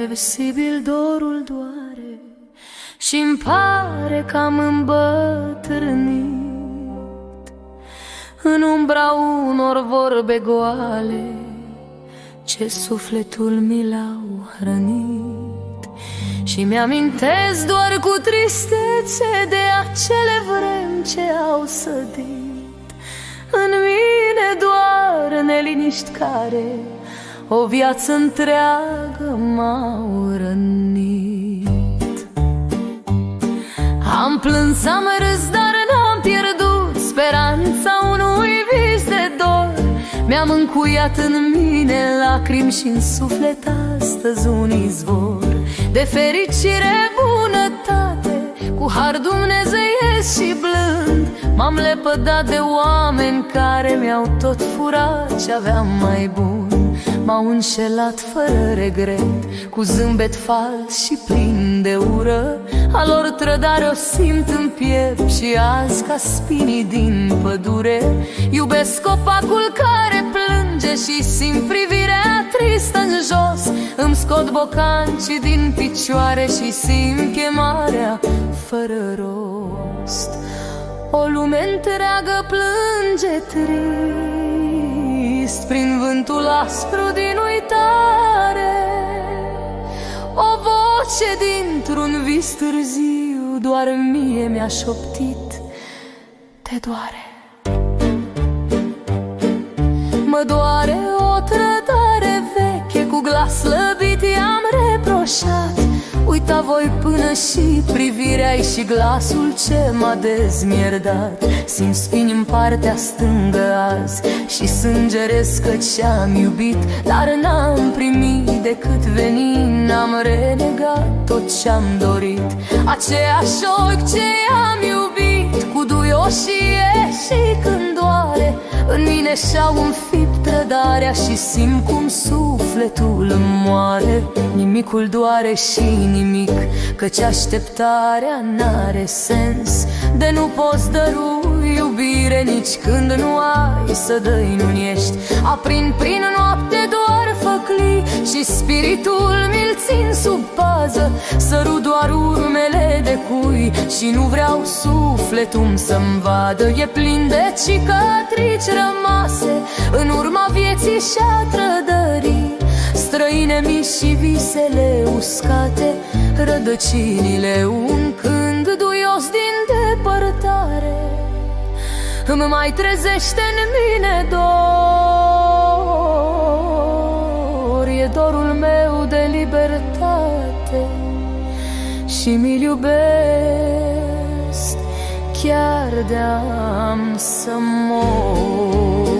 Irreversibil dorul doare și-mi pare că am îmbătrânit în umbra unor vorbe goale ce sufletul mi l-au hrănit. Și mi-amintesc doar cu tristețe de acele vremi ce au sădit în mine doar neliniști care o viață întreagă m-au rănit. Am plâns, am râs, dar n-am pierdut speranța unui vis de dor. Mi-am încuiat în mine lacrimi și în suflet astăzi un izvor de fericire, bunătate, cu har dumnezeiesc și blând. M-am lepădat de oameni care mi-au tot furat ce aveam mai bun. M-au înșelat fără regret, cu zâmbet fals și plin de ură. A lor trădare o simt în piept și azi ca spinii din pădure. Iubesc copacul care plânge și simt privirea tristă în jos. Îmi scot bocancii din picioare și simt chemarea fără rost. O lume întreagă plânge trist prin vântul aspru din uitare. O voce dintr-un vis târziu doar mie mi-a șoptit: te doare. Mă doare o trădare veche, cu glas slăbit i-am reproșat: uita voi până și privirea-i și glasul ce m-a dezmierdat. Simt spini în partea stângă azi și sângeresc că ce-am iubit, dar n-am primit decât venin. Am renegat tot ce-am dorit, aceeași ochi ce am iubit, cu duioșie și când doare. În mine și-au înfipt trădarea și simt cum sufletul îmi moare. Nimicul doare și nimic, căci așteptarea n-are sens. De nu poți dărui iubire nici când nu ai să dăi, nu ești. Aprind prin noapte doar făclii și spiritul mi-l țin sub pază. Sărut doar urmele de cui și nu vreau sufletul să-mi vadă. E plin de cicatrici rămase în urma vieții și-a trădării, străine mici și visele uscate, rădăcinile un cânt duios din depărtare. Îmi mai trezește în mine dor, e dorul meu de libertate și mi-l iubesc chiar de-am să mor.